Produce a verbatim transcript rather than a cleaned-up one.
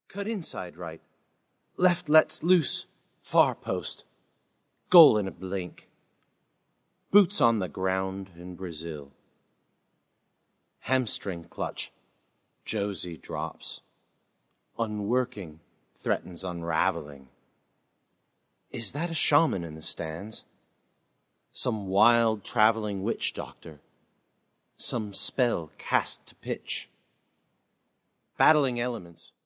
Cut inside right. Left lets loose. Far post. Goal in a blink. Boots on the ground in Brazil. Hamstring clutch. Josie drops. Unworking, threatens unraveling. Is that a shaman in the stands? Some wild traveling witch doctor? Some spell cast to pitch? Battling elements,